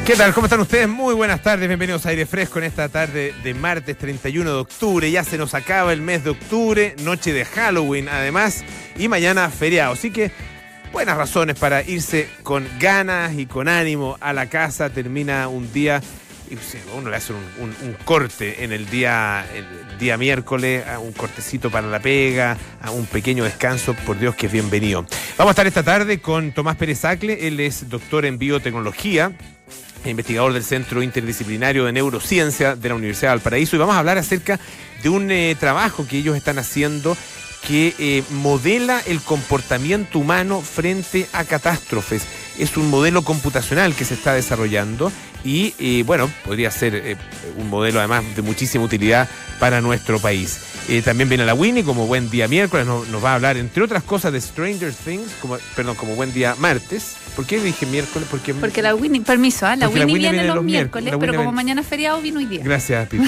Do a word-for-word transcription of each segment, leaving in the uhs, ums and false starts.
¿Qué tal? ¿Cómo están ustedes? Muy buenas tardes, bienvenidos a Aire Fresco en esta tarde de martes treinta y uno de octubre. Ya se nos acaba el mes de octubre, noche de Halloween además, y mañana feriado. Así que buenas razones para irse con ganas y con ánimo a la casa. Termina un día, y uno le hace un, un, un corte en el día, el día miércoles, un cortecito para la pega, un pequeño descanso, por Dios que es bienvenido. Vamos a estar esta tarde con Tomás Pérez Acle, él es doctor en biotecnología, investigador del Centro Interdisciplinario de Neurociencia de la Universidad de Valparaíso, y vamos a hablar acerca de un eh, trabajo que ellos están haciendo que eh, modela el comportamiento humano frente a catástrofes. Es un modelo computacional que se está desarrollando y, eh, bueno, podría ser eh, un modelo además de muchísima utilidad para nuestro país. Eh, también viene la Winnie como buen día miércoles, nos, nos va a hablar, entre otras cosas, de Stranger Things, como, perdón, como buen día martes. ¿Por qué dije miércoles? Porque, Porque la Winnie, permiso, ¿eh? la, Winnie la Winnie viene, viene los, los miércoles, miércoles, pero Winnie como viene... mañana es feriado, vino hoy día. Gracias, Pipo.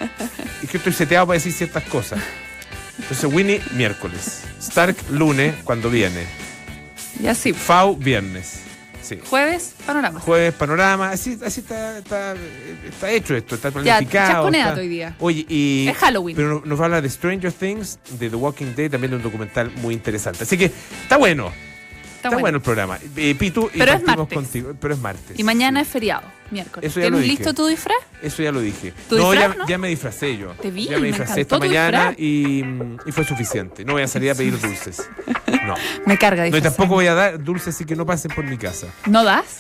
Es que estoy seteado para decir ciertas cosas. Entonces, Winnie, miércoles. Stark, lunes, cuando viene. Ya sí. Fau, viernes. Sí. Jueves, panorama. Jueves, panorama. Así, así está, está, está hecho esto, está Ya, planificado. chasconeato está... hoy día. Oye, y... Es Halloween. Pero nos va a hablar de Stranger Things, de The Walking Dead, también de un documental muy interesante. Así que está bueno. Está, está bueno. bueno el programa. Eh, Pitu, y pero es martes. Contigo, pero es martes. Y mañana es feriado, miércoles. Eso ya lo ¿Tienes dije. listo tu disfraz? Eso ya lo dije. ¿Tu no, disfraz, ya, no? ya me disfracé yo. Te vi, ya me me disfracé esta encantó tu mañana disfraz. y, y fue suficiente. No voy a salir a pedir dulces. No. Me carga No, y disfrazar. tampoco voy a dar dulces así que no pasen por mi casa. ¿No das?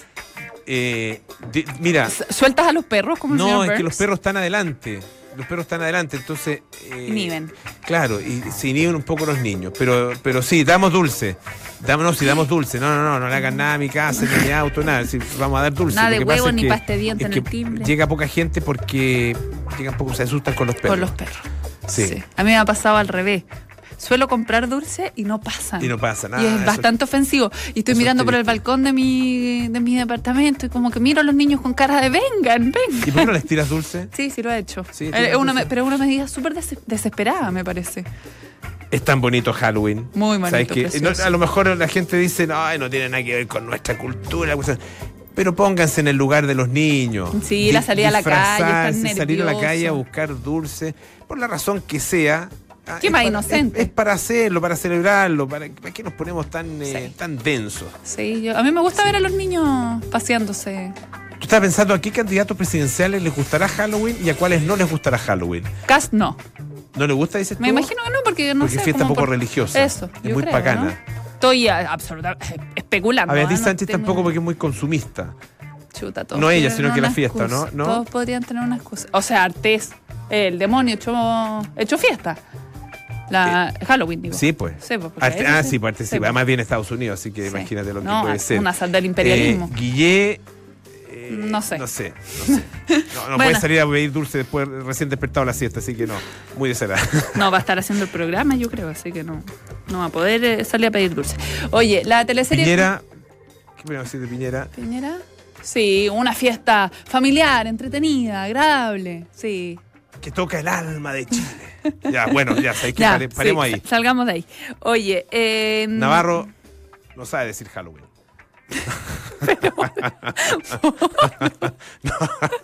Eh, de, mira. ¿Sueltas a los perros como el No, señor es Burns? que los perros están adelante. Los perros están adelante, entonces... Eh, Inhiben. Claro, y se inhiben un poco los niños. Pero pero sí, damos dulce. Damos, no, sí, damos dulce. No, no, no, no le hagan nada a mi casa, ni a mi auto, nada. Sí, vamos a dar dulce. Nada Lo de que pasa huevo es ni que- pasta de diente es en que el timbre. llega poca gente porque llegan poco, se asustan con los perros. Con los perros. Sí. A mí me ha pasado al revés. Suelo comprar dulce y no pasan. Y no pasa nada. Y es eso- bastante ofensivo. Y estoy eso mirando es por el triste. balcón de mi, de mi departamento y como que miro a los niños con cara de vengan, vengan. ¿Y por qué no les tiras dulce? Sí, sí lo he hecho. Sí, Eh, tienes es una dulce. me- pero es una medida súper des- desesperada, me parece. Es tan bonito Halloween. Muy bonito, ¿Sabes qué? precioso. No, a lo mejor la gente dice, no, no tiene nada que ver con nuestra cultura. Pues, pero pónganse en el lugar de los niños. Sí, la salida a la calle, están Disfrazarse, salir a la nerviosos. calle a buscar dulce, por la razón que sea. Ah, Qué es más para- inocente. Es, es para hacerlo, para celebrarlo, para, ¿para qué nos ponemos tan, eh, Sí. tan densos? Sí, yo, a mí me gusta ver a los niños paseándose. Tú estás pensando a qué candidatos presidenciales les gustará Halloween y a cuáles no les gustará Halloween. Cast no. ¿No les gusta, dices tú? Me imagino que no, porque no Porque sé. es fiesta como poco por- religiosa. Eso, Es yo muy creo, pagana. ¿no? Estoy ah, absolutamente especulando. A Beatriz ¿ah? No Sánchez tengo- tampoco porque es muy consumista. Chuta, todos No ella, tienen sino que la una fiesta, excusa. ¿no? ¿No? Todos podrían tener una excusa. O sea, Artés, el demonio hecho, hecho fiesta. La Halloween, digo. Sí, pues. Sí, pues, porque Arte- ahí ah, se- sí, pues, arte sí. sí, pues. Además viene Estados Unidos, así que Sí. imagínate lo que No, puede es ser. una sal del imperialismo. Eh, Guillé... eh, No sé. No sé, no sé. No, no Bueno. puede salir a pedir dulce después recién despertado a la siesta, así que no. Muy desagradable. No, va a estar haciendo el programa, yo creo, así que no, no va a poder eh, salir a pedir dulce. Oye, la teleserie... Piñera... ¿Qué podemos decir de Piñera? ¿Piñera? Sí, una fiesta familiar, entretenida, agradable, sí. Que toca el alma de Chile. Ya, bueno, ya, sabéis que Ya, pare- paremos sí, ahí. sa- Salgamos de ahí. Oye, eh, Navarro no sabe decir Halloween. No.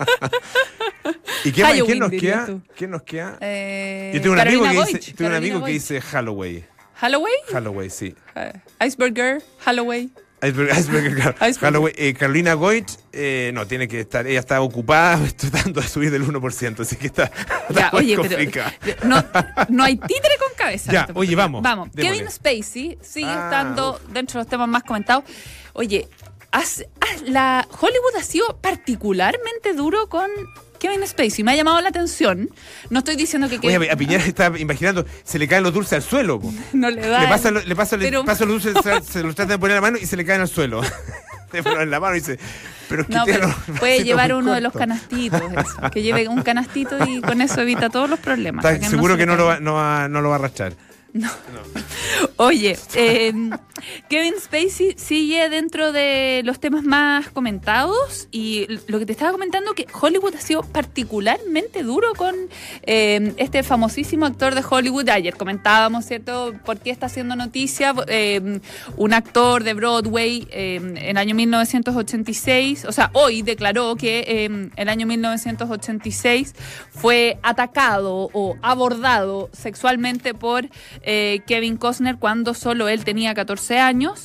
¿Y qué más? Halloween, ¿Quién nos dirías queda? tú. ¿Quién nos queda? eh, Yo tengo un amigo Carolina que Goich, dice, tengo un Carolina amigo que Goich. dice Halloween. ¿Halloween? Halloween, sí. Eh, Iceberger, Halloween. Iceberg, Iceberg, claro. Iceberg. Halloween, eh, Carolina Goich, eh, no, tiene que estar, ella está ocupada tratando de subir del uno por ciento, así que está, está Ya, muy oye, pero complicada. no, no hay títere con cabeza. en Ya, este oye, programa. vamos, Vamos. démosle. Kevin Spacey sigue Ah, estando dentro de los temas más comentados. Oye, has- has- la Hollywood ha sido particularmente duro con Kevin Spacey. Me ha llamado la atención. No estoy diciendo que Oye, Kevin a Piñera está imaginando, se le caen los dulces al suelo. Po. no le da. Le pasa, lo- le pasa, le Pero- pasa los dulces, se, se los trata de poner en la mano y se le caen al suelo. Se ponen en la mano y dice, pero es que No, tiene pero los puede bracitos llevar muy uno de los cortos. canastitos, eso, que lleve un canastito y con eso evita todos los problemas. ¿Estás para que seguro se que no le lo, va, caiga. no, va, no lo va a arrastrar? Oye, eh, Kevin Spacey sigue dentro de los temas más comentados y lo que te estaba comentando que Hollywood ha sido particularmente duro con eh, este famosísimo actor de Hollywood. Ayer comentábamos, ¿cierto?, por qué está haciendo noticia. Eh, un actor de Broadway eh, en el año mil novecientos ochenta y seis, o sea, hoy declaró que eh, el año mil novecientos ochenta y seis fue atacado o abordado sexualmente por eh, Kevin Costner cuando solo él tenía catorce años.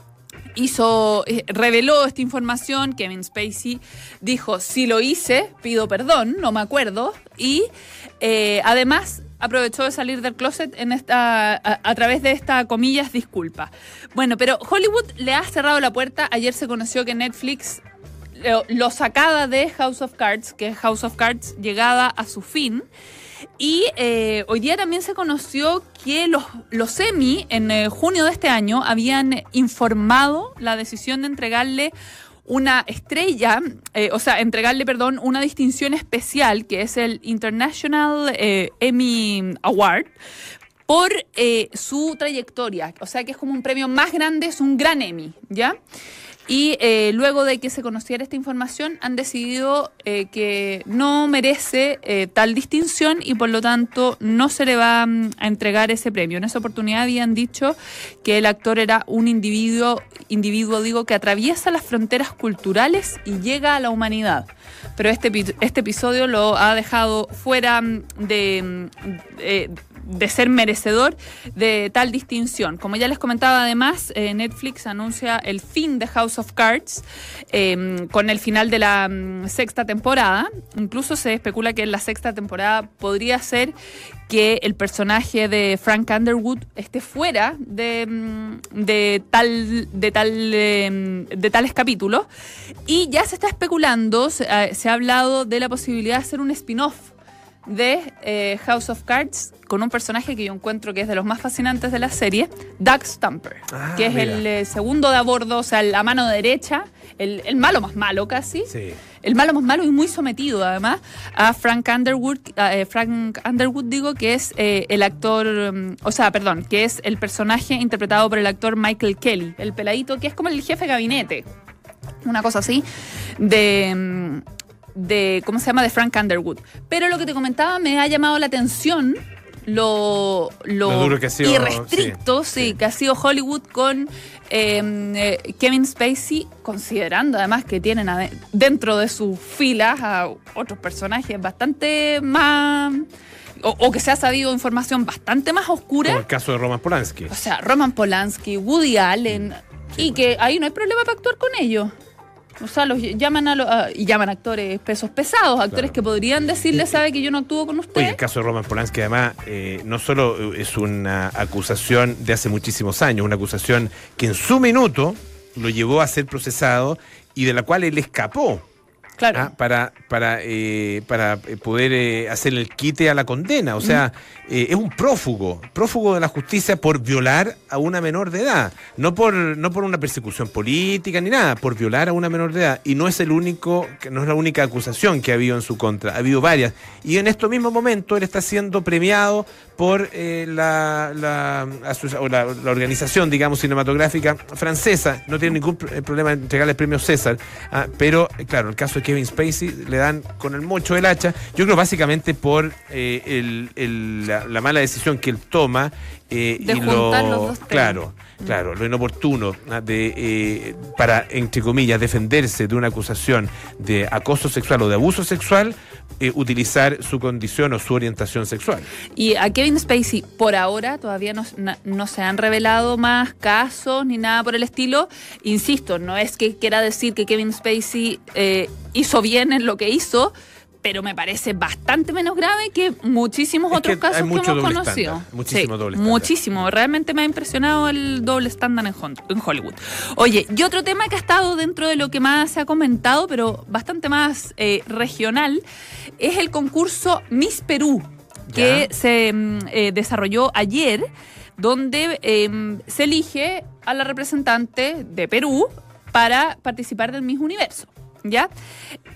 Hizo, eh, reveló esta información. Kevin Spacey dijo: si lo hice, pido perdón, no me acuerdo. Y eh, además aprovechó de salir del closet en esta, a, a través de esta, comillas, disculpa. Bueno, pero Hollywood le ha cerrado la puerta. Ayer se conoció que Netflix lo, lo sacaba de House of Cards, que House of Cards llegaba a su fin. Y eh, hoy día también se conoció que los, los Emmy en eh, junio de este año habían informado la decisión de entregarle una estrella, eh, o sea, entregarle, perdón, una distinción especial que es el International eh, Emmy Award por eh, su trayectoria. O sea, que es como un premio más grande, es un gran Emmy, ¿ya? Y eh, luego de que se conociera esta información, han decidido eh, que no merece eh, tal distinción y por lo tanto no se le va um, a entregar ese premio. En esa oportunidad habían dicho que el actor era un individuo, individuo digo, que atraviesa las fronteras culturales y llega a la humanidad. Pero este, este episodio lo ha dejado fuera de... de de ser merecedor de tal distinción. Como ya les comentaba, además, eh, Netflix anuncia el fin de House of Cards eh, con el final de la um, sexta temporada. Incluso se especula que en la sexta temporada podría ser que el personaje de Frank Underwood esté fuera de, de tal de tal de, de tales capítulos. Y ya se está especulando, se, uh, se ha hablado de la posibilidad de hacer un spin-off de eh, House of Cards con un personaje que yo encuentro que es de los más fascinantes de la serie, Doug Stumper, ah, que es mira. el eh, segundo de a bordo, o sea, la mano derecha, el, el malo más malo casi, sí. el malo más malo y muy sometido además a Frank Underwood, eh, Frank Underwood digo, que es eh, el actor, um, o sea, perdón, que es el personaje interpretado por el actor Michael Kelly, el peladito que es como el jefe de gabinete, una cosa así, de... Um, de, ¿cómo se llama? de Frank Underwood. Pero lo que te comentaba me ha llamado la atención lo, lo, lo duro que ha sido, irrestricto sí, sí, sí. que ha sido Hollywood con eh, eh, Kevin Spacey, considerando además que tienen a, dentro de sus filas a otros personajes bastante más... O, o que se ha sabido información bastante más oscura. Como el caso de Roman Polanski. O sea, Roman Polanski, Woody Allen, sí, y bueno. que ahí no hay problema para actuar con ellos. O sea, los llaman a, los, a y llaman actores pesos pesados, actores claro. que podrían decirle, sabe que yo no actúo con usted. Oye, el caso de Roman Polanski, además, eh, no solo es una acusación de hace muchísimos años, una acusación que en su minuto lo llevó a ser procesado y de la cual él escapó. Claro. ¿ah? Para, para, eh, para poder eh, hacer el quite a la condena. O sea, mm. eh, es un prófugo, prófugo de la justicia por violar a una menor de edad. No por, no por una persecución política ni nada, por violar a una menor de edad. Y no es el único, no es la única acusación que ha habido en su contra, ha habido varias. Y en estos mismos momentos él está siendo premiado por eh, la, la, o la, la organización, digamos, cinematográfica francesa. No tiene ningún problema en entregarle el premio César. ¿ah? Pero, claro, el caso de Kevin Spacey le dan con el mocho del hacha, yo creo básicamente por eh, el, el, la, la mala decisión que él toma eh, de y juntar lo, los dos claro, temas. claro, lo inoportuno de eh, para, entre comillas, defenderse de una acusación de acoso sexual o de abuso sexual, eh, utilizar su condición o su orientación sexual. Y a Kevin Spacey, por ahora, todavía no, no se han revelado más casos ni nada por el estilo. Insisto, no es que quiera decir que Kevin Spacey eh, hizo bien en lo que hizo, pero me parece bastante menos grave que muchísimos es otros que casos que hemos conocido. Estándar, muchísimo sí, doble estándar. Muchísimo. Realmente me ha impresionado el doble estándar en, en Hollywood. Oye, y otro tema que ha estado dentro de lo que más se ha comentado, pero bastante más eh, regional, es el concurso Miss Perú, que ya. se eh, desarrolló ayer, donde eh, se elige a la representante de Perú para participar del Miss Universo. ¿Ya?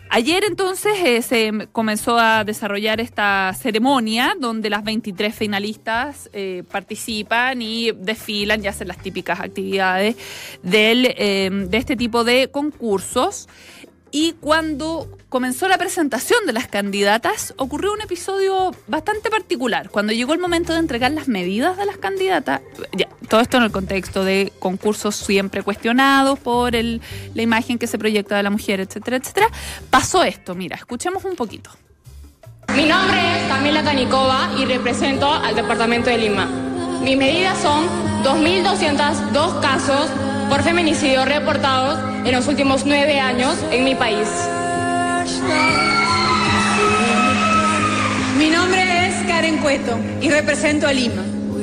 Ayer entonces eh, se comenzó a desarrollar esta ceremonia donde las veintitrés finalistas eh, participan y desfilan y hacen las típicas actividades del, eh, de este tipo de concursos. Y cuando comenzó la presentación de las candidatas, ocurrió un episodio bastante particular. Cuando llegó el momento de entregar las medidas de las candidatas, ya, todo esto en el contexto de concursos siempre cuestionados por el, la imagen que se proyecta de la mujer, etcétera, etcétera, pasó esto. Mira, escuchemos un poquito. Mi nombre es Camila Canicova y represento al departamento de Lima. Mis medidas son dos mil doscientos dos casos por feminicidio reportados en los últimos nueve años en mi país. Mi nombre es Karen Cueto y represento a Lima.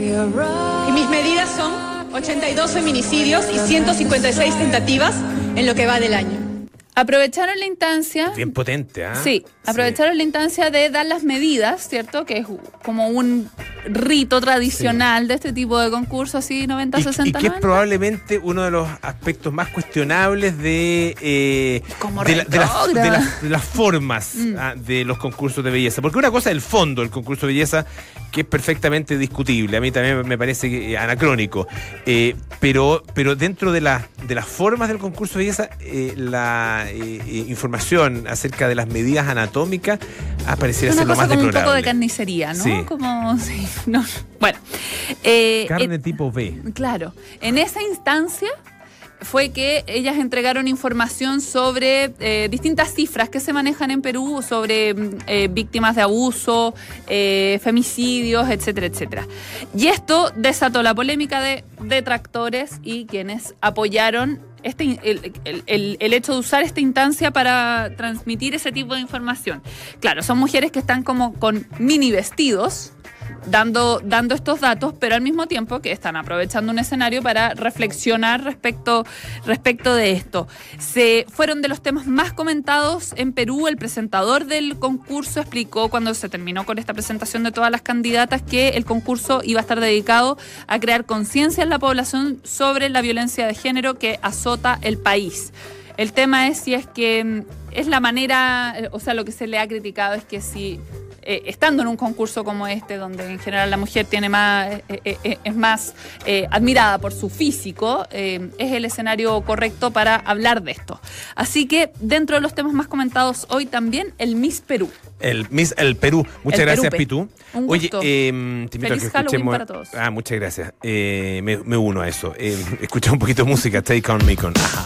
Y mis medidas son ochenta y dos feminicidios y ciento cincuenta y seis tentativas en lo que va del año. Aprovecharon la instancia... Bien potente, ¿ah? ¿eh? Sí, aprovecharon sí. la instancia de dar las medidas, ¿cierto? Que es como un rito tradicional sí. de este tipo de concursos, así noventa, sesenta, y que noventa. Es probablemente uno de los aspectos más cuestionables de, eh, de, la, de, las, de, las, de las formas mm. ah, de los concursos de belleza. Porque una cosa es el fondo del concurso de belleza, que es perfectamente discutible. A mí también me parece que, anacrónico. Eh, pero, pero dentro de, la, de las formas del concurso de belleza, eh, la... Eh, información acerca de las medidas anatómicas ah, pareciera ser lo más deplorable. Un poco de carnicería, ¿no? Sí. Como, sí, no. Bueno. Eh, Carne eh, tipo B. Claro. En esa instancia fue que ellas entregaron información sobre eh, distintas cifras que se manejan en Perú sobre eh, víctimas de abuso, eh, femicidios, etcétera, etcétera. Y esto desató la polémica de detractores y quienes apoyaron Este, el, el, el, el hecho de usar esta instancia para transmitir ese tipo de información. Claro, son mujeres que están como con mini vestidos dando, dando estos datos, pero al mismo tiempo que están aprovechando un escenario para reflexionar respecto, respecto de esto. Se fueron de los temas más comentados en Perú. El presentador del concurso explicó cuando se terminó con esta presentación de todas las candidatas que el concurso iba a estar dedicado a crear conciencia en la población sobre la violencia de género que azota el país. El tema es si es que es la manera, o sea, lo que se le ha criticado es que si eh, estando en un concurso como este, donde en general la mujer tiene más, eh, eh, es más eh, admirada por su físico, eh, es el escenario correcto para hablar de esto. Así que dentro de los temas más comentados hoy también, el Miss Perú. El Miss el Perú. Muchas el gracias, Perupe. Pitu. Un Oye, gusto. eh, te invito Feliz a que escuchemos. Halloween para todos. Ah, muchas gracias. Eh, me, me uno a eso. Eh, escucha un poquito de música. Take on me con. Ajá.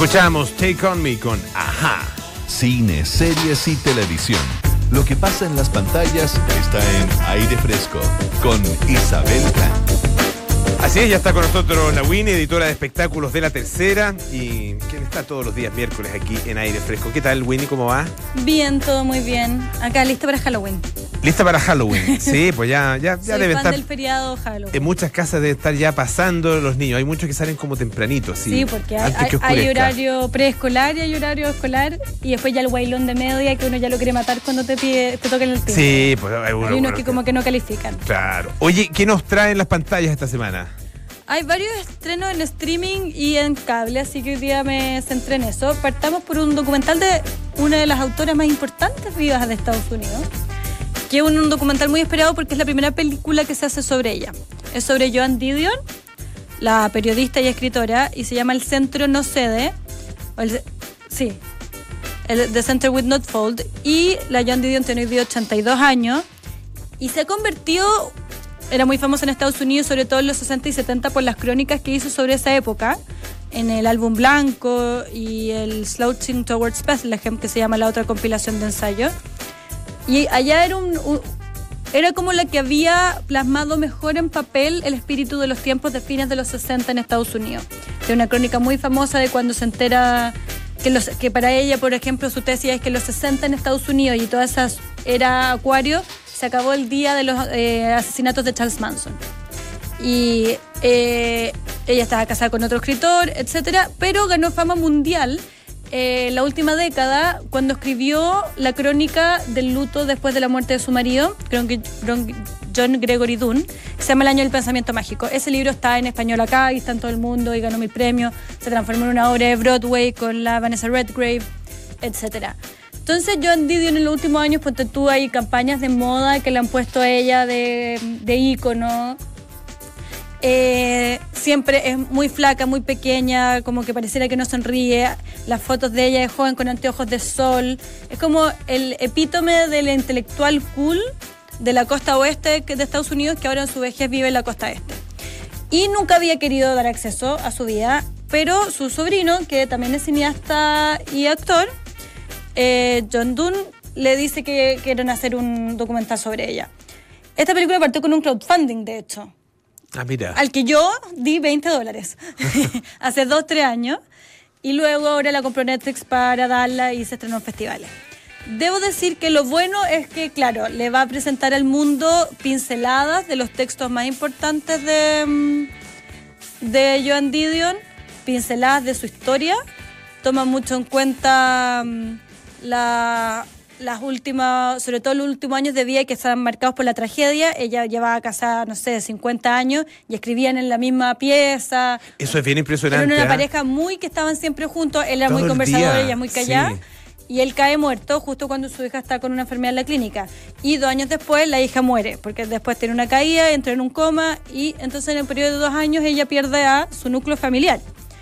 Escuchamos Take On Me con Ajá. Cine, series y televisión. Lo que pasa en las pantallas está en Aire Fresco con Isabel Can. Así es, ya está con nosotros la Winnie, editora de espectáculos de La Tercera, y quien está todos los días miércoles aquí en Aire Fresco. ¿Qué tal, Winnie? ¿Cómo va? Bien, todo muy bien. Acá, lista para Halloween. ¿Lista para Halloween? Sí, pues ya, ya, ya Soy debe fan estar. del feriado Halloween. En muchas casas debe estar ya pasando los niños. Hay muchos que salen como tempranito, así. Sí, porque hay, antes que hay, hay oscurezca. horario preescolar y hay horario escolar, y después ya el bailón de media que uno ya lo quiere matar cuando te pide, te toquen el timbre. Sí, pues hay, uno, Hay unos bueno, que como que no califican. Claro. Oye, ¿qué nos traen las pantallas esta semana? Hay varios estrenos en streaming y en cable, así que hoy día me centré en eso. Partamos por un documental de una de las autoras más importantes vivas de Estados Unidos, que es un, un documental muy esperado porque es la primera película que se hace sobre ella. Es sobre Joan Didion, la periodista y escritora, y se llama El Centro No Cede. O el, sí, el, The Center Will Not Fold. Y la Joan Didion tiene hoy día ochenta y dos años y se ha convertido... Era muy famosa en Estados Unidos, sobre todo en los sesenta y setenta, por las crónicas que hizo sobre esa época, en el álbum Blanco y el Slouching Towards Bethlehem, que se llama la otra compilación de ensayos. Y allá era, un, un, era como la que había plasmado mejor en papel el espíritu de los tiempos de fines de los sesenta en Estados Unidos. Tiene una crónica muy famosa de cuando se entera que, los, que para ella, por ejemplo, su tesis es que los sesenta en Estados Unidos y toda esa era Acuario, se acabó el día de los eh, asesinatos de Charles Manson. Y eh, ella estaba casada con otro escritor, etcétera, pero ganó fama mundial eh, la última década cuando escribió la crónica del luto después de la muerte de su marido, John Gregory Dunne, que se llama El Año del Pensamiento Mágico. Ese libro está en español acá y está en todo el mundo y ganó mil premios. Se transformó en una obra de Broadway con la Vanessa Redgrave, etcétera. Entonces, Joan Didion en los últimos años, pues tú hay campañas de moda que le han puesto a ella de, de ícono. Eh, siempre es muy flaca, muy pequeña, como que pareciera que no sonríe. Las fotos de ella de joven con anteojos de sol. Es como el epítome del intelectual cool de la costa oeste de Estados Unidos, que ahora en su vejez vive en la costa este. Y nunca había querido dar acceso a su vida, pero su sobrino, que también es cineasta y actor, Eh, John Dunne, le dice que quieren hacer un documental sobre ella. Esta película partió con un crowdfunding, de hecho. Ah, mira. Al que yo di veinte dólares hace dos, tres años. Y luego ahora la compró Netflix para darla y se estrenó en festivales. Debo decir que lo bueno es que, claro, le va a presentar al mundo pinceladas de los textos más importantes de, de Joan Didion, pinceladas de su historia. Toma mucho en cuenta La, las últimas, sobre todo los últimos años de vida que estaban marcados por la tragedia. Ella llevaba casada, no sé, cincuenta años y escribían en la misma pieza. Eso es bien impresionante. Era una ¿eh? pareja muy que estaban siempre juntos. Él era Todo muy el conversador, día, ella muy callada. sí. Y él cae muerto justo cuando su hija está con una enfermedad en la clínica. Y dos años después la hija muere, porque después tiene una caída, entra en un coma y entonces en el periodo de dos años ella pierde a su núcleo familiar.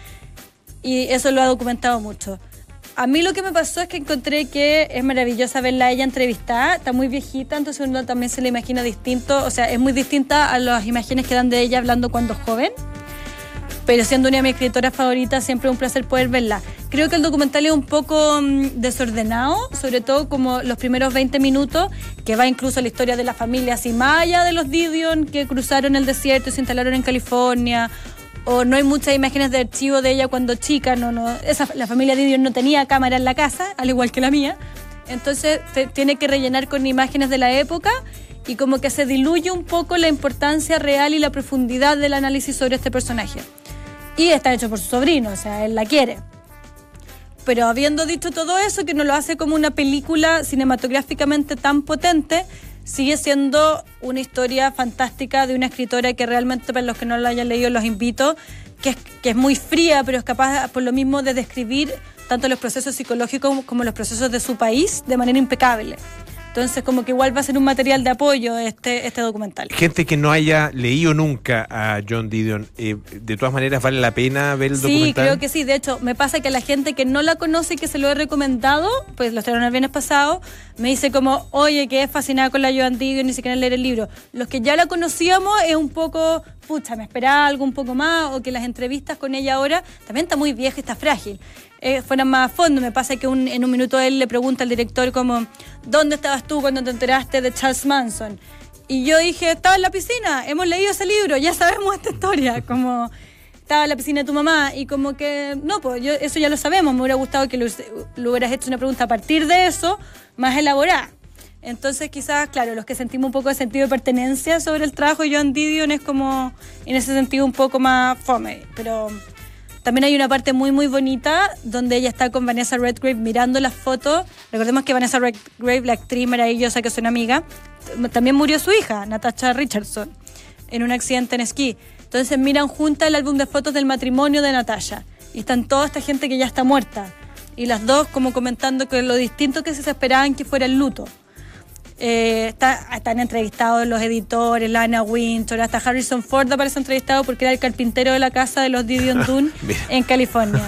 Y eso lo ha documentado mucho. A mí lo que me pasó es que encontré que es maravillosa verla a ella entrevistada. Está muy viejita, entonces uno también se la imagina distinto. O sea, es muy distinta a las imágenes que dan de ella hablando cuando es joven. Pero siendo una de mis escritoras favoritas, siempre es un placer poder verla. Creo que el documental es un poco mmm, desordenado, sobre todo como los primeros veinte minutos, que va incluso a la historia de la familia Simaya de los Didion, que cruzaron el desierto y se instalaron en California. O no hay muchas imágenes de archivo de ella cuando chica, no, no, esa, la familia Didion no tenía cámara en la casa, al igual que la mía. Entonces te, tiene que rellenar con imágenes de la época y como que se diluye un poco la importancia real y la profundidad del análisis sobre este personaje. Y está hecho por su sobrino, o sea, él la quiere. Pero habiendo dicho todo eso, que no lo hace como una película cinematográficamente tan potente, sigue siendo una historia fantástica de una escritora que realmente, para los que no lo hayan leído, los invito, que es, que es muy fría, pero es capaz por lo mismo de describir tanto los procesos psicológicos como, como los procesos de su país de manera impecable. Entonces, como que igual va a ser un material de apoyo este, este documental. Gente que no haya leído nunca a Joan Didion, eh, de todas maneras, ¿vale la pena ver el sí, documental? Sí, creo que sí. De hecho, me pasa que la gente que no la conoce y que se lo he recomendado, pues lo estrenaron el viernes pasado, me dice como, oye, que es fascinada con la Joan Didion, ni siquiera leer el libro. Los que ya la conocíamos es un poco, pucha, me esperaba algo un poco más, o que las entrevistas con ella ahora también está muy vieja y está frágil. eh, fueran más a fondo. Me pasa que un, en un minuto él le pregunta al director como, ¿dónde estabas tú cuando te enteraste de Charles Manson? Y yo dije, estaba en la piscina, hemos leído ese libro, ya sabemos esta historia, como estaba en la piscina de tu mamá, y como que, no, pues yo, eso ya lo sabemos, me hubiera gustado que le, le hubieras hecho una pregunta a partir de eso, más elaborada. Entonces quizás, claro, los que sentimos un poco de sentido de pertenencia sobre el trabajo de Joan Didion es como, en ese sentido, un poco más fome, pero también hay una parte muy, muy bonita donde ella está con Vanessa Redgrave mirando las fotos. Recordemos que Vanessa Redgrave, la actriz maravillosa que es una amiga, también murió su hija, Natasha Richardson, en un accidente en esquí. Entonces miran juntas el álbum de fotos del matrimonio de Natasha y están toda esta gente que ya está muerta y las dos como comentando que lo distinto que se esperaban que fuera el luto. Eh, está, están entrevistados los editores, Lana Wintour, hasta Harrison Ford aparece entrevistado porque era el carpintero de la casa de los Didion Dunn en California.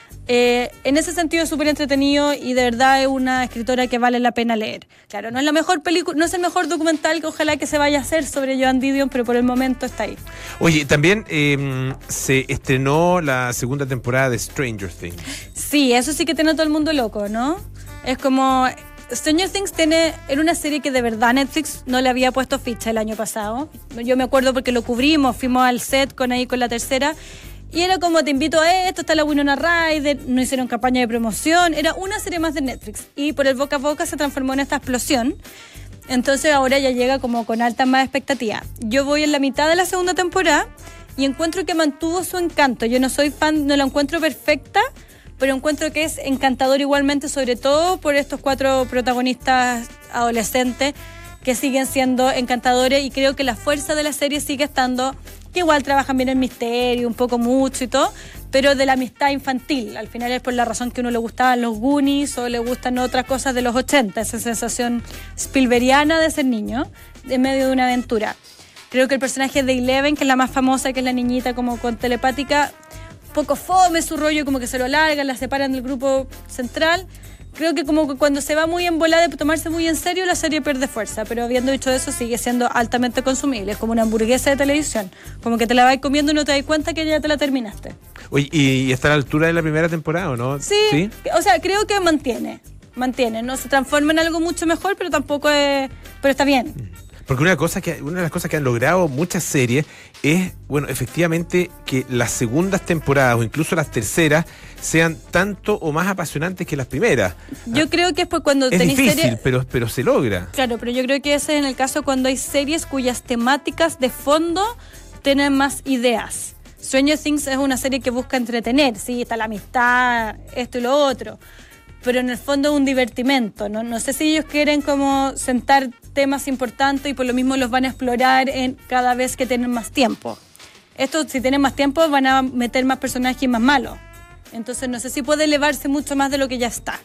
Eh, en ese sentido es súper entretenido y de verdad es una escritora que vale la pena leer. Claro, no es la mejor película, no es el mejor documental que ojalá que se vaya a hacer sobre Joan Didion, pero por el momento está ahí. Oye, también eh, se estrenó la segunda temporada de Stranger Things. Sí, eso sí que tiene a todo el mundo loco, ¿no? Es como... Stranger Things tiene, era una serie que de verdad Netflix no le había puesto ficha el año pasado. Yo me acuerdo porque lo cubrimos, fuimos al set con ahí con la tercera y era como te invito a esto, está la Winona Ryder, no hicieron campaña de promoción, era una serie más de Netflix y por el boca a boca se transformó en esta explosión. Entonces ahora ya llega como con alta más expectativa. Yo voy en la mitad de la segunda temporada y encuentro que mantuvo su encanto. Yo no soy fan, no la encuentro perfecta, pero encuentro que es encantador igualmente, sobre todo por estos cuatro protagonistas adolescentes que siguen siendo encantadores y creo que la fuerza de la serie sigue estando, que igual trabajan bien el misterio, un poco mucho y todo, pero de la amistad infantil. Al final es por la razón que a uno le gustaban los Goonies o le gustan otras cosas de los ochenta, esa sensación Spielbergiana de ser niño, en medio de una aventura. Creo que el personaje de Eleven, que es la más famosa, que es la niñita como con telepática, poco fome su rollo, como que se lo largan, la separan del grupo central. Creo que como que cuando se va muy en volada de tomarse muy en serio, la serie pierde fuerza, pero habiendo dicho eso, sigue siendo altamente consumible. Es como una hamburguesa de televisión, como que te la vas comiendo y no te das cuenta que ya te la terminaste. Oye, ¿y está a la altura de la primera temporada o no? Sí, ¿sí? O sea, creo que mantiene, mantiene, no se transforma en algo mucho mejor, pero tampoco es, pero está bien. Porque una cosa que una de las cosas que han logrado muchas series es, bueno, efectivamente que las segundas temporadas o incluso las terceras sean tanto o más apasionantes que las primeras. Yo ah, creo que es por cuando es tenéis difícil, series, pero pero se logra. Claro, pero yo creo que ese es en el caso cuando hay series cuyas temáticas de fondo tienen más ideas. Stranger Things es una serie que busca entretener, sí, está la amistad, esto y lo otro, pero en el fondo es un divertimento, ¿no? No sé si ellos quieren como sentar temas importantes y por lo mismo los van a explorar en cada vez que tienen más tiempo. Esto, si tienen más tiempo, van a meter más personajes más malos. Entonces no sé si puede elevarse mucho más de lo que ya está,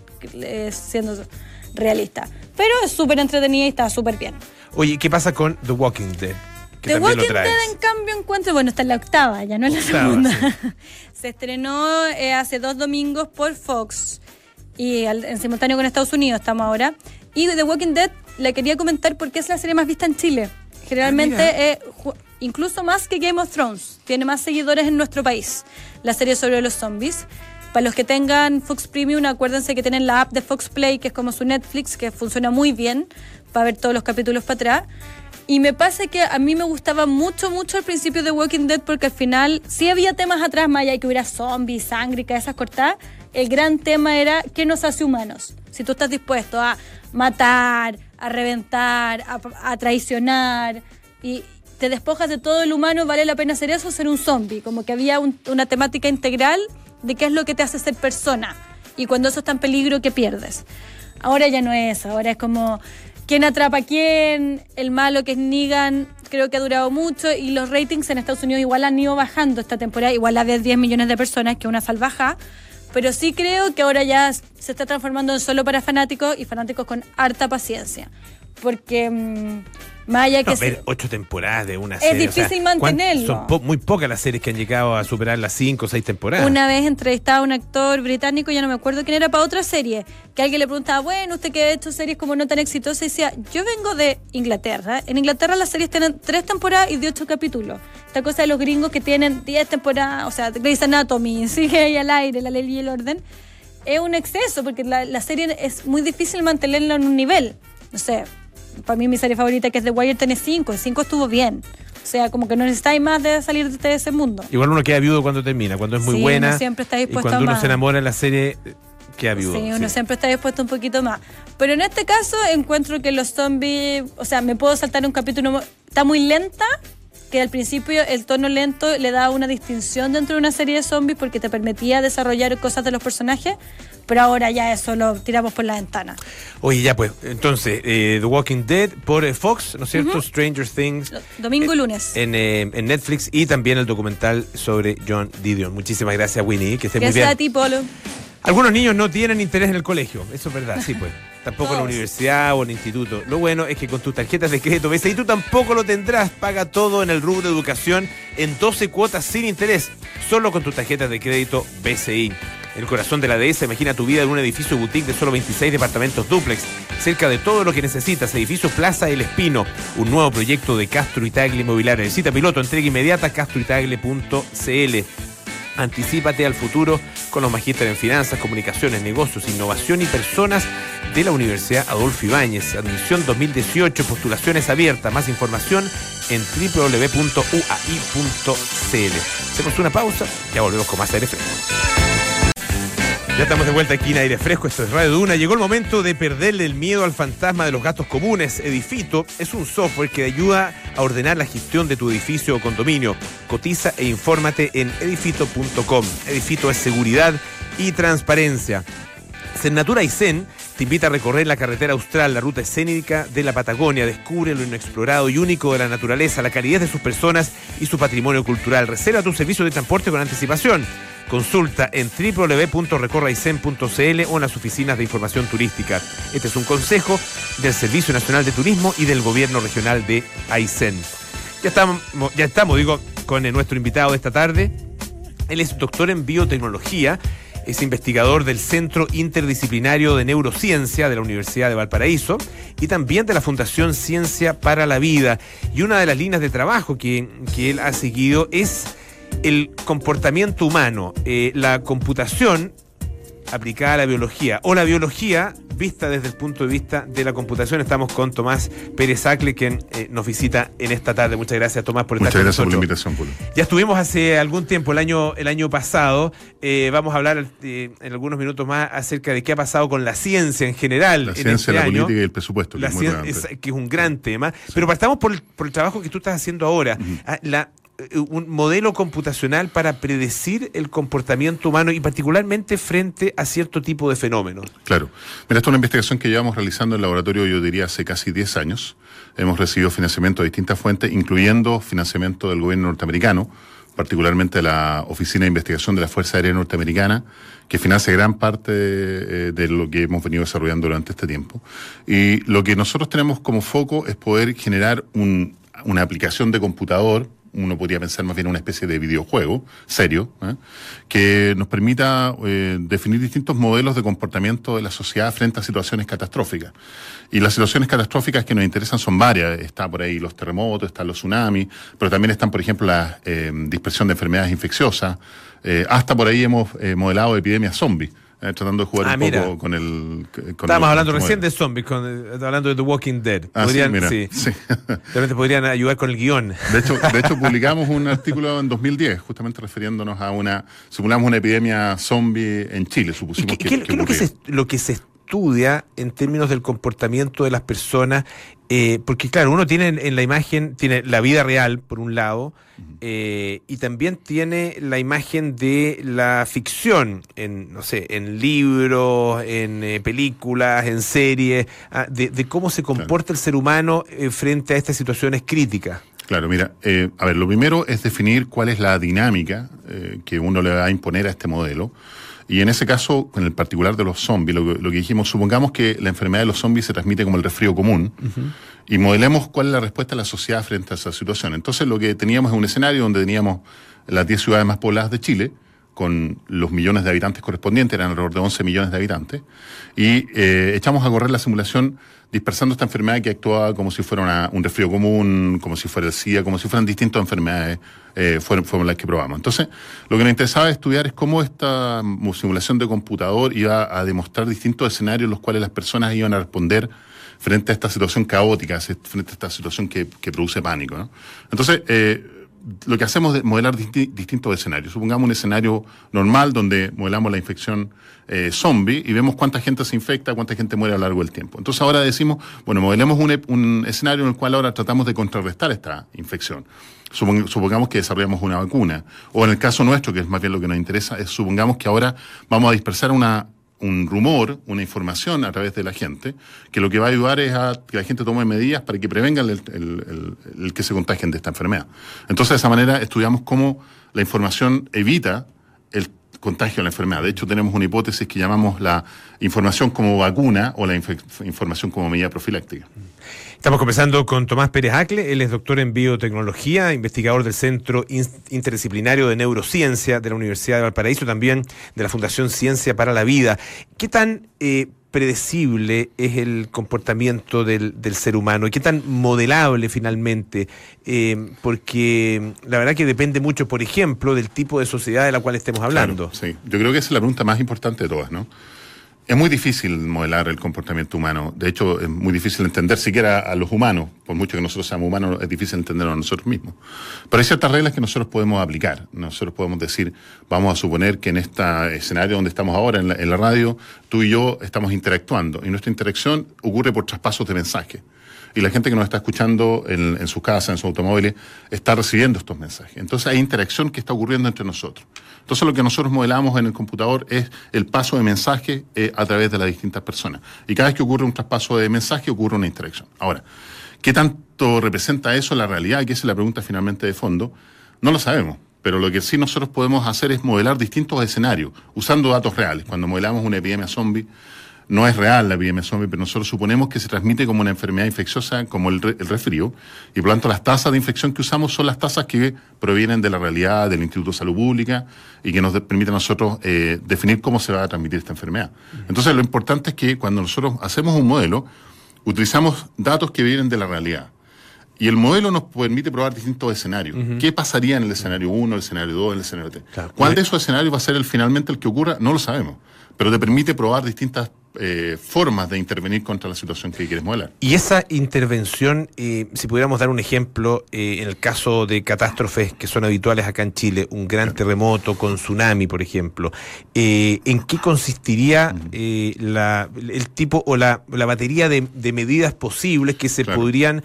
siendo realista. Pero es súper entretenida y está súper bien. Oye, ¿qué pasa con The Walking Dead? Que The Walking Dead, en cambio, encuentro... Bueno, está en la octava, ya no es la octava, segunda. Sí. Se estrenó eh, hace dos domingos por Fox y al, en simultáneo con Estados Unidos estamos ahora. Y The Walking Dead la quería comentar porque es la serie más vista en Chile. Generalmente, ah, eh, incluso más que Game of Thrones, tiene más seguidores en nuestro país. La serie sobre los zombies. Para los que tengan Fox Premium, acuérdense que tienen la app de Fox Play, que es como su Netflix, que funciona muy bien para ver todos los capítulos para atrás. Y me pasa que a mí me gustaba mucho, mucho al principio de Walking Dead porque al final sí había temas atrás, más allá de que hubiera zombies, sangre y cabezas cortadas. El gran tema era qué nos hace humanos. Si tú estás dispuesto a matar, a reventar, a, a traicionar y te despojas de todo el humano, ¿vale la pena hacer eso o ser un zombie? Como que había un, una temática integral de qué es lo que te hace ser persona. Y cuando eso está en peligro, ¿qué pierdes? Ahora ya no es, ahora es como... ¿Quién atrapa a quién? El malo que es Negan, creo que ha durado mucho y los ratings en Estados Unidos igual han ido bajando esta temporada, igual había diez millones de personas, que es una salvajada, pero sí creo que ahora ya se está transformando en solo para fanáticos y fanáticos con harta paciencia, porque mmm, Más allá que No, se- ver ocho temporadas de una Es serie. difícil ¿cuán- mantenerlo. Son po- muy pocas las series que han llegado a superar las cinco o seis temporadas. Una vez entrevistaba a un actor británico, ya no me acuerdo quién era, para otra serie, que alguien le preguntaba, bueno, usted que ha hecho series como no tan exitosas, y decía, yo vengo de Inglaterra. En Inglaterra las series tienen tres temporadas y de ocho capítulos. Esta cosa de los gringos que tienen diez temporadas, o sea, Grey's Anatomy, sigue ahí al aire, la ley y el orden, es un exceso, porque la, la serie es muy difícil mantenerla en un nivel. No sé, para mí mi serie favorita, que es The Wire, tiene cinco, y cinco estuvo bien. O sea, como que no necesitáis más de salir de ese mundo. Igual uno queda viudo cuando termina, cuando es muy Sí, buena. uno siempre está y dispuesto cuando a uno más. se enamora en la serie, eh, queda viudo. Sí, uno sí. siempre está dispuesto un poquito más. Pero en este caso encuentro que los zombies, o sea, me puedo saltar un capítulo, mo- está muy lenta, que al principio el tono lento le da una distinción dentro de una serie de zombies porque te permitía desarrollar cosas de los personajes, pero ahora ya eso lo tiramos por la ventana. Oye, ya pues, entonces, eh, The Walking Dead por eh, Fox, ¿no es cierto? Stranger Things. Domingo y eh, lunes. En, eh, en Netflix y también el documental sobre John Didion. Muchísimas gracias, Winnie, que esté muy Gracias bien. a ti, Polo. Algunos niños no tienen interés en el colegio, eso es verdad, sí pues. Tampoco en la Todos. universidad o en el instituto. Lo bueno es que con tus tarjetas de crédito B C I tú tampoco lo tendrás. Paga todo en el rubro de educación en doce cuotas sin interés, solo con tus tarjetas de crédito B C I. El corazón de la dehesa, imagina tu vida en un edificio boutique de solo veintiséis departamentos dúplex, cerca de todo lo que necesitas. Edificio Plaza El Espino, un nuevo proyecto de Castro y Tagle Inmobiliaria. Necesita piloto, entrega inmediata, castro y tagle punto c l. Anticípate al futuro con los magísteres en finanzas, comunicaciones, negocios, innovación y personas de la Universidad Adolfo Ibáñez. Admisión dos mil dieciocho, postulaciones abiertas. Más información en doble u doble u doble u punto u a i punto c l. Hacemos una pausa, ya volvemos con más aire fresco. Ya estamos de vuelta aquí en Aire Fresco, esto es Radio Duna. Llegó el momento de perderle el miedo al fantasma de los gastos comunes. Edifito es un software que ayuda a ordenar la gestión de tu edificio o condominio. Cotiza e infórmate en edifito punto com. Edifito es seguridad y transparencia. Sennatura Aysén te invita a recorrer la carretera austral, la ruta escénica de la Patagonia. Descubre lo inexplorado y único de la naturaleza, la calidez de sus personas y su patrimonio cultural. Reserva tu servicio de transporte con anticipación. Consulta en doble u doble u doble u punto recorre aysén punto c l o en las oficinas de información turística. Este es un consejo del Servicio Nacional de Turismo y del Gobierno Regional de Aysén. Ya estamos, ya estamos, digo, con nuestro invitado de esta tarde. Él es doctor en biotecnología, es investigador del Centro Interdisciplinario de Neurociencia de la Universidad de Valparaíso y también de la Fundación Ciencia para la Vida. Y una de las líneas de trabajo que, que él ha seguido es el comportamiento humano, eh, la computación aplicada a la biología, o la biología vista desde el punto de vista de la computación. Estamos con Tomás Pérez Acle, quien eh, nos visita en esta tarde. Muchas gracias, Tomás, por estar Muchas con gracias por la nosotros. invitación, Polo. Ya estuvimos hace algún tiempo, el año, el año pasado. Eh, vamos a hablar eh, en algunos minutos más acerca de qué ha pasado con la ciencia en general. La en ciencia, este la año. política y el presupuesto, que La es muy ciencia, relevante. es, que es un gran tema. Pero partamos por el, por el trabajo que tú estás haciendo ahora. Ujú. Ah, la, eh, un modelo computacional para predecir el comportamiento humano y particularmente frente a cierto tipo de fenómenos. Claro. Mira, esta es una investigación que llevamos realizando en el laboratorio, yo diría, hace casi diez años. Hemos recibido financiamiento de distintas fuentes, incluyendo financiamiento del gobierno norteamericano, particularmente la Oficina de Investigación de la Fuerza Aérea Norteamericana, que financia gran parte de, de lo que hemos venido desarrollando durante este tiempo. Y lo que nosotros tenemos como foco es poder generar un, una aplicación de computador, uno podría pensar más bien una especie de videojuego serio, ¿eh? que nos permita eh, definir distintos modelos de comportamiento de la sociedad frente a situaciones catastróficas. Y las situaciones catastróficas que nos interesan son varias. Está por ahí los terremotos, están los tsunamis, pero también están, por ejemplo, la eh, dispersión de enfermedades infecciosas. Eh, hasta por ahí hemos eh, modelado epidemias zombies. Eh, tratando de jugar Ah, un mira. poco con el... Con Estábamos el- hablando con recién el- de zombies, con, eh, hablando de The Walking Dead. Ah, sí, Podrían, mira, sí, sí. realmente podrían ayudar con el guión. De hecho, de hecho, publicamos un artículo en dos mil diez, justamente refiriéndonos a una... Simulamos una epidemia zombie en Chile, ¿Y supusimos qué, que, qué- que qué es lo que ocurría. se, lo que se estudia en términos del comportamiento de las personas? Eh, porque claro, uno tiene en, en la imagen, tiene la vida real, por un lado, eh, y también tiene la imagen de la ficción, en, no sé, en libros, en eh, películas, en series, ah, de, de cómo se comporta el ser humano eh, frente a estas situaciones críticas. Claro, mira, eh, a ver, lo primero es definir cuál es la dinámica eh, que uno le va a imponer a este modelo. Y en ese caso, en el particular de los zombies, lo, que- lo que dijimos, supongamos que la enfermedad de los zombies se transmite como el resfrío común. Uh-huh. y modelemos cuál es la respuesta de la sociedad frente a esa situación. Entonces lo que teníamos es un escenario donde teníamos las diez ciudades más pobladas de Chile, con los millones de habitantes correspondientes, eran alrededor de once millones de habitantes, y eh, echamos a correr la simulación dispersando esta enfermedad que actuaba como si fuera una, un resfrío común, como si fuera el SIDA, como si fueran distintas enfermedades, eh, fueron, fueron las que probamos. Entonces, lo que nos interesaba estudiar es cómo esta simulación de computador iba a demostrar distintos escenarios en los cuales las personas iban a responder frente a esta situación caótica, frente a esta situación que, que produce pánico, ¿no? Entonces, eh, lo que hacemos es modelar disti- distintos escenarios. Supongamos un escenario normal donde modelamos la infección eh, zombie y vemos cuánta gente se infecta, cuánta gente muere a lo largo del tiempo. Entonces ahora decimos, bueno, modelemos un, e- un escenario en el cual ahora tratamos de contrarrestar esta infección. Supong- supongamos que desarrollamos una vacuna. O en el caso nuestro, que es más bien lo que nos interesa, es supongamos que ahora vamos a dispersar una un rumor, una información a través de la gente, que lo que va a ayudar es a que la gente tome medidas para que prevengan el, el, el, el que se contagien de esta enfermedad. Entonces, de esa manera, estudiamos cómo la información evita el contagio de la enfermedad. De hecho, tenemos una hipótesis que llamamos la información como vacuna o la inf- información como medida profiláctica. Estamos conversando con Tomás Pérez Acle, él es doctor en biotecnología, investigador del Centro Interdisciplinario de Neurociencia de la Universidad de Valparaíso, también de la Fundación Ciencia para la Vida. ¿Qué tan eh, predecible es el comportamiento del, del ser humano y qué tan modelable finalmente? Eh, porque la verdad que depende mucho, por ejemplo, del tipo de sociedad de la cual estemos hablando. Claro, sí, yo creo que esa es la pregunta más importante de todas, ¿no? Es muy difícil modelar el comportamiento humano. De hecho, es muy difícil entender siquiera a los humanos. Por mucho que nosotros seamos humanos, es difícil entenderlo a nosotros mismos. Pero hay ciertas reglas que nosotros podemos aplicar. Nosotros podemos decir, vamos a suponer que en este escenario donde estamos ahora, en la, en la radio, tú y yo estamos interactuando. Y nuestra interacción ocurre por traspasos de mensaje. Y la gente que nos está escuchando en, en sus casas, en sus automóviles, está recibiendo estos mensajes. Entonces hay interacción que está ocurriendo entre nosotros. Entonces lo que nosotros modelamos en el computador es el paso de mensaje eh, a través de las distintas personas. Y cada vez que ocurre un traspaso de mensaje, ocurre una interacción. Ahora, ¿qué tanto representa eso la realidad? Que esa es la pregunta finalmente de fondo. No lo sabemos. Pero lo que sí nosotros podemos hacer es modelar distintos escenarios, usando datos reales. Cuando modelamos una epidemia zombie, no es real la epidemia zombie, pero nosotros suponemos que se transmite como una enfermedad infecciosa, como el, re, el resfrío, y por lo tanto las tasas de infección que usamos son las tasas que provienen de la realidad del Instituto de Salud Pública y que nos de, permiten a nosotros eh, definir cómo se va a transmitir esta enfermedad. Entonces lo importante es que cuando nosotros hacemos un modelo, utilizamos datos que vienen de la realidad. Y el modelo nos permite probar distintos escenarios. Uh-huh. ¿Qué pasaría en el escenario uno, el escenario dos, el escenario tres? Claro. ¿Cuál de esos escenarios va a ser el finalmente el que ocurra? No lo sabemos. Pero te permite probar distintas eh, formas de intervenir contra la situación que quieres modelar. Y esa intervención, eh, si pudiéramos dar un ejemplo, eh, en el caso de catástrofes que son habituales acá en Chile, un gran terremoto con tsunami, por ejemplo, eh, ¿en qué consistiría eh, la, el tipo o la, la batería de, de medidas posibles que se claro. podrían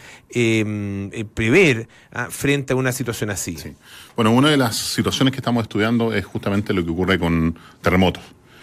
eh, eh, prever ah, frente a una situación así? Sí. Bueno, una de las situaciones que estamos estudiando es justamente lo que ocurre con terremotos.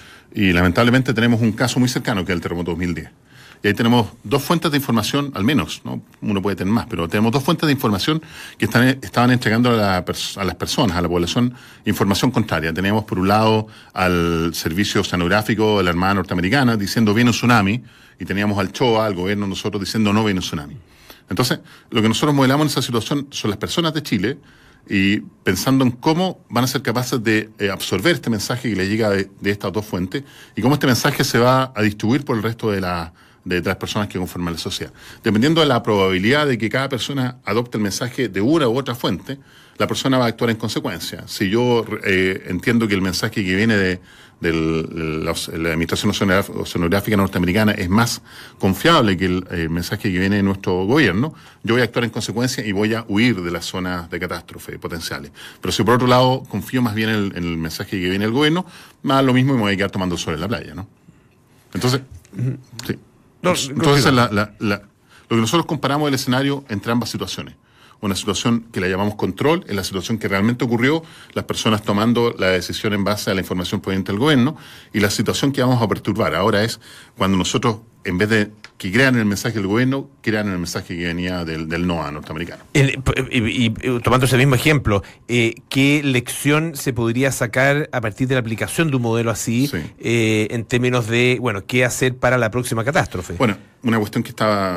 Y lamentablemente tenemos un caso muy cercano, que es el terremoto dos mil diez. Y ahí tenemos dos fuentes de información, al menos, ¿no? Uno puede tener más, pero tenemos dos fuentes de información que están, estaban entregando a, la, a las personas, a la población, información contraria. Tenemos, por un lado, al Servicio Oceanográfico de la Armada Norteamericana diciendo viene un tsunami, y teníamos al CHOA, al gobierno, nosotros diciendo no viene un tsunami. Entonces, lo que nosotros modelamos en esa situación son las personas de Chile, y pensando en cómo van a ser capaces de eh, absorber este mensaje que les llega de, de estas dos fuentes y cómo este mensaje se va a distribuir por el resto de, la, de las personas que conforman la sociedad. Dependiendo de la probabilidad de que cada persona adopte el mensaje de una u otra fuente, la persona va a actuar en consecuencia. Si yo eh, entiendo que el mensaje que viene de, de la, la Administración Oceanográfica Norteamericana es más confiable que el eh, mensaje que viene de nuestro gobierno, yo voy a actuar en consecuencia y voy a huir de las zonas de catástrofe potenciales. Pero si por otro lado confío más bien en el, en el mensaje que viene del gobierno, más lo mismo y me voy a quedar tomando sol en la playa, ¿no? Entonces, uh-huh. sí. No, Entonces la, la, la, lo que nosotros comparamos el escenario entre ambas situaciones. Una situación que la llamamos control, es la situación que realmente ocurrió, las personas tomando la decisión en base a la información proveniente del gobierno, y la situación que vamos a perturbar ahora es cuando nosotros, en vez de que crean el mensaje del gobierno, crean el mensaje que venía del, del NOAA norteamericano. El, y, y tomando ese mismo ejemplo, eh, ¿qué lección se podría sacar a partir de la aplicación de un modelo así sí. eh, en términos de, bueno, qué hacer para la próxima catástrofe? Bueno, una cuestión que estaba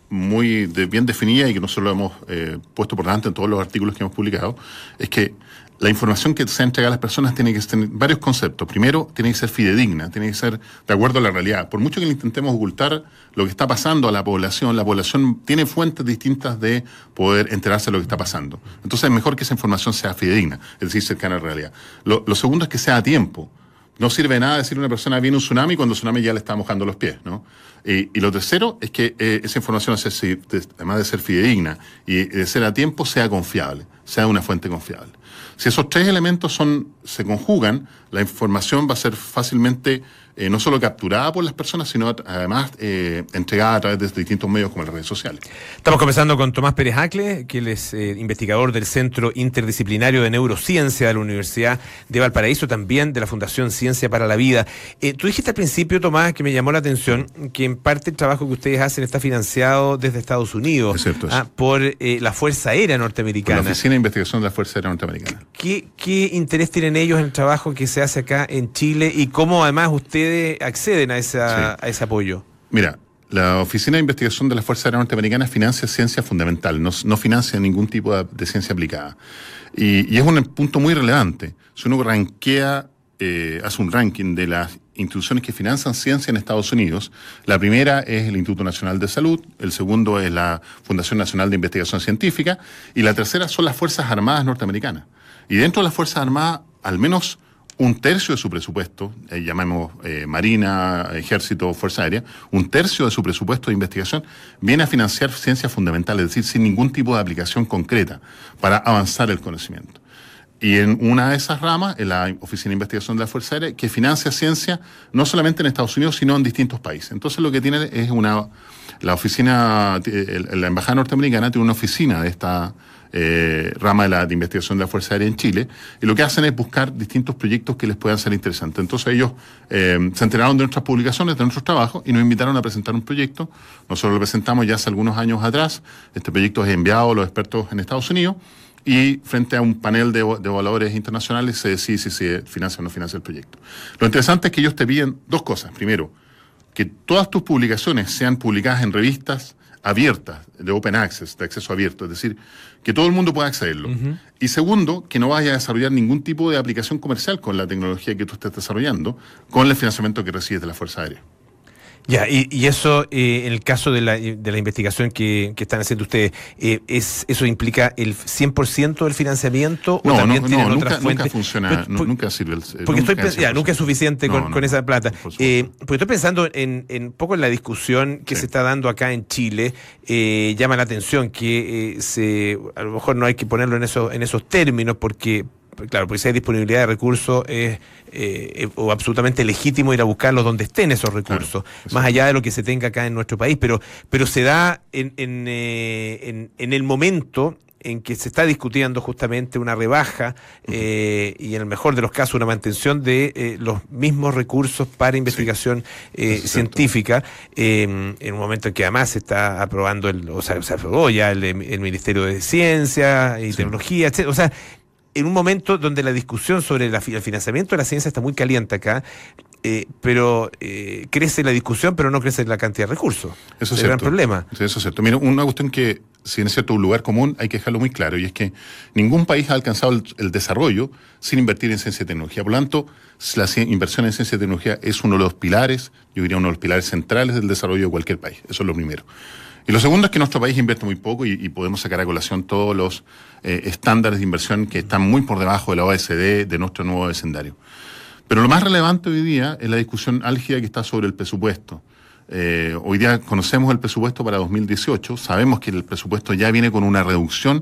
muy de, bien definida y que nosotros lo hemos eh, puesto por delante en todos los artículos que hemos publicado, es que la información que se entrega a las personas tiene que tener varios conceptos. Primero, tiene que ser fidedigna, tiene que ser de acuerdo a la realidad. Por mucho que le intentemos ocultar lo que está pasando a la población, la población tiene fuentes distintas de poder enterarse de lo que está pasando. Entonces es mejor que esa información sea fidedigna, es decir, cercana a la realidad. Lo, lo segundo es que sea a tiempo. No sirve de nada decir a una persona viene un tsunami cuando el tsunami ya le está mojando los pies, ¿no? Y, y lo tercero es que eh, esa información, además de ser fidedigna y de ser a tiempo, sea confiable, sea una fuente confiable. Si esos tres elementos son, se conjugan, la información va a ser fácilmente eh, no solo capturada por las personas, sino además eh, entregada a través de distintos medios como las redes sociales. Estamos conversando con Tomás Pérez Acle, que él es eh, investigador del Centro Interdisciplinario de Neurociencia de la Universidad de Valparaíso, también de la Fundación Ciencia para la Vida. Eh, tú dijiste al principio, Tomás, que me llamó la atención, que en parte el trabajo que ustedes hacen está financiado desde Estados Unidos. Es cierto, ah, por eh, la Fuerza Aérea Norteamericana. Por la Oficina de Investigación de la Fuerza Aérea Norteamericana. ¿Qué, ¿Qué interés tienen ellos en el trabajo que se hace acá en Chile y cómo además ustedes acceden a, esa, sí. a ese apoyo? Mira, la Oficina de Investigación de la Fuerza Aérea Norteamericana financia ciencia fundamental, no, no financia ningún tipo de, de ciencia aplicada. Y, y es un punto muy relevante. Si uno rankea, eh, hace un ranking de las instituciones que financian ciencia en Estados Unidos, la primera es el Instituto Nacional de Salud, el segundo es la Fundación Nacional de Investigación Científica y la tercera son las Fuerzas Armadas norteamericanas. Y dentro de las Fuerzas Armadas, al menos un tercio de su presupuesto, eh, llamemos eh, Marina, Ejército, Fuerza Aérea, un tercio de su presupuesto de investigación viene a financiar ciencia fundamental, es decir, sin ningún tipo de aplicación concreta para avanzar el conocimiento. Y en una de esas ramas, en la Oficina de Investigación de la Fuerza Aérea, que financia ciencia no solamente en Estados Unidos, sino en distintos países. Entonces lo que tiene es una... La oficina, la Embajada Norteamericana tiene una oficina de esta eh, rama de la de investigación de la Fuerza Aérea en Chile, y lo que hacen es buscar distintos proyectos que les puedan ser interesantes. Entonces ellos eh, se enteraron de nuestras publicaciones, de nuestros trabajos, y nos invitaron a presentar un proyecto. Nosotros lo presentamos ya hace algunos años atrás. Este proyecto es enviado a los expertos en Estados Unidos, y frente a un panel de, de evaluadores internacionales se decide si se financia o no financia el proyecto. Lo interesante es que ellos te piden dos cosas. Primero, que todas tus publicaciones sean publicadas en revistas abiertas, de open access, de acceso abierto, es decir, que todo el mundo pueda accederlo. Uh-huh. Y segundo, que no vaya a desarrollar ningún tipo de aplicación comercial con la tecnología que tú estés desarrollando, con el financiamiento que recibes de la Fuerza Aérea. Ya, y, y eso, eh, en el caso de la, de la investigación que, que están haciendo ustedes, eh, es ¿eso implica el cien por ciento del financiamiento? No, ¿o también no, tienen no otras nunca, fuentes? nunca funciona, Pero, no, nunca sirve. El, porque nunca, estoy, ya, nunca es suficiente no, con, no, con esa plata. Eh, porque estoy pensando en, en un poco en la discusión que sí. se está dando acá en Chile. Eh, llama la atención que eh, se, a lo mejor no hay que ponerlo en esos, en esos términos, porque claro, porque si hay disponibilidad de recursos es eh, eh, absolutamente legítimo ir a buscarlos donde estén esos recursos, claro, más allá de lo que se tenga acá en nuestro país, pero pero se da en, en, eh, en, en el momento en que se está discutiendo justamente una rebaja eh, y en el mejor de los casos una mantención de eh, los mismos recursos para investigación sí, eh, científica, eh, en un momento en que además se está aprobando, el, o sea, se aprobó ya el, el Ministerio de Ciencia y sí. Tecnología, etcétera. O sea, en un momento donde la discusión sobre la, el financiamiento de la ciencia está muy caliente acá, eh, pero eh, crece la discusión, pero no crece la cantidad de recursos. Eso es el gran cierto. problema. Sí, eso es cierto. Mira, una cuestión que, si es cierto, un lugar común, hay que dejarlo muy claro, y es que ningún país ha alcanzado el, el desarrollo sin invertir en ciencia y tecnología. Por lo tanto, la inversión en ciencia y tecnología es uno de los pilares, yo diría uno de los pilares centrales del desarrollo de cualquier país. Eso es lo primero. Y lo segundo es que nuestro país invierte muy poco y, y podemos sacar a colación todos los eh, estándares de inversión que están muy por debajo de la O E C D, de nuestro nuevo vecindario. Pero lo más relevante hoy día es la discusión álgida que está sobre el presupuesto. Eh, hoy día conocemos el presupuesto para dos mil dieciocho, sabemos que el presupuesto ya viene con una reducción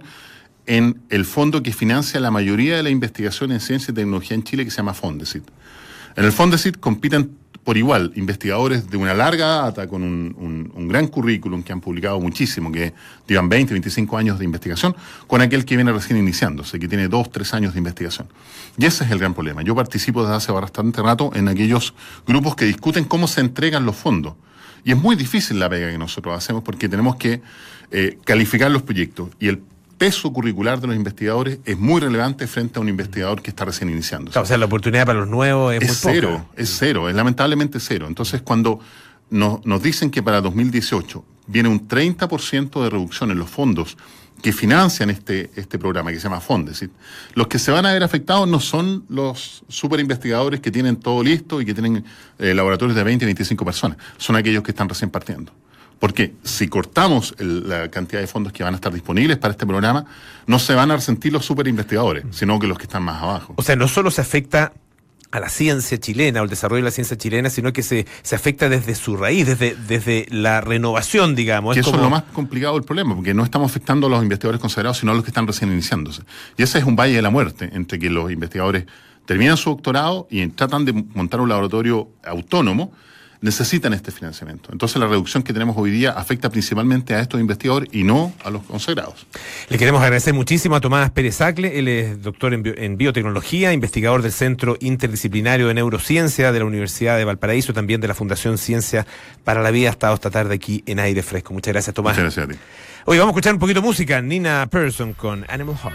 en el fondo que financia la mayoría de la investigación en ciencia y tecnología en Chile, que se llama Fondesit. En el Fondesit compiten por igual investigadores de una larga data con un, un, un gran currículum que han publicado muchísimo, que llevan veinte, veinticinco años de investigación, con aquel que viene recién iniciándose, que tiene dos, tres años de investigación. Y ese es el gran problema. Yo participo desde hace bastante rato en aquellos grupos que discuten cómo se entregan los fondos. Y es muy difícil la pega que nosotros hacemos porque tenemos que eh, calificar los proyectos. Y el peso curricular de los investigadores es muy relevante frente a un investigador que está recién iniciando. O sea, la oportunidad para los nuevos es, es muy cero, poca. es cero, es lamentablemente cero. Entonces, cuando nos, nos dicen que para dos mil dieciocho viene un treinta por ciento de reducción en los fondos que financian este, este programa, que se llama Fondesit. Los que se van a ver afectados no son los super investigadores que tienen todo listo y que tienen eh, laboratorios de veinte, veinticinco personas. Son aquellos que están recién partiendo. Porque si cortamos el, la cantidad de fondos que van a estar disponibles para este programa, no se van a resentir los super investigadores, sino que los que están más abajo. O sea, no solo se afecta a la ciencia chilena o el desarrollo de la ciencia chilena, sino que se, se afecta desde su raíz, desde, desde la renovación, digamos. Que es eso como... es lo más complicado del problema, porque no estamos afectando a los investigadores consagrados, sino a los que están recién iniciándose. Y ese es un valle de la muerte, entre que los investigadores terminan su doctorado y tratan de montar un laboratorio autónomo, necesitan este financiamiento. Entonces la reducción que tenemos hoy día afecta principalmente a estos investigadores y no a los consagrados. Le queremos agradecer muchísimo a Tomás Pérez Acle. Él es doctor en, bio, en biotecnología, investigador del Centro Interdisciplinario de Neurociencia de la Universidad de Valparaíso, también de la Fundación Ciencia para la Vida. Ha estado esta tarde aquí en Aire Fresco. Muchas gracias, Tomás. Muchas gracias a ti. Hoy vamos a escuchar un poquito de música. Nina Persson con Animal Heart.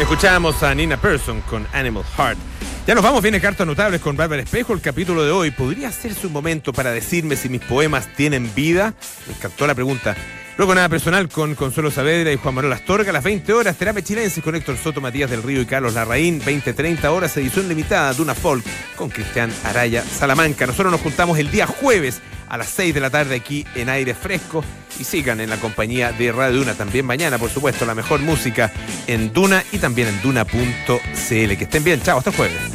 Escuchamos a Nina Persson con Animal Heart. Ya nos vamos, viene Cartas Notables con Bárbara Espejo. El capítulo de hoy, ¿podría hacerse un momento para decirme si mis poemas tienen vida? Me encantó la pregunta. Luego Nada Personal con Consuelo Saavedra y Juan Manuel Astorga. A las veinte horas, Terapia Chilensis con Héctor Soto, Matías del Río y Carlos Larraín. veinte treinta horas, edición limitada Duna Folk con Cristian Araya Salamanca. Nosotros nos juntamos el día jueves a las seis de la tarde aquí en Aire Fresco. Y sigan en la compañía de Radio Duna también mañana, por supuesto, la mejor música en Duna y también en Duna punto c l. Que estén bien, chao, hasta el jueves.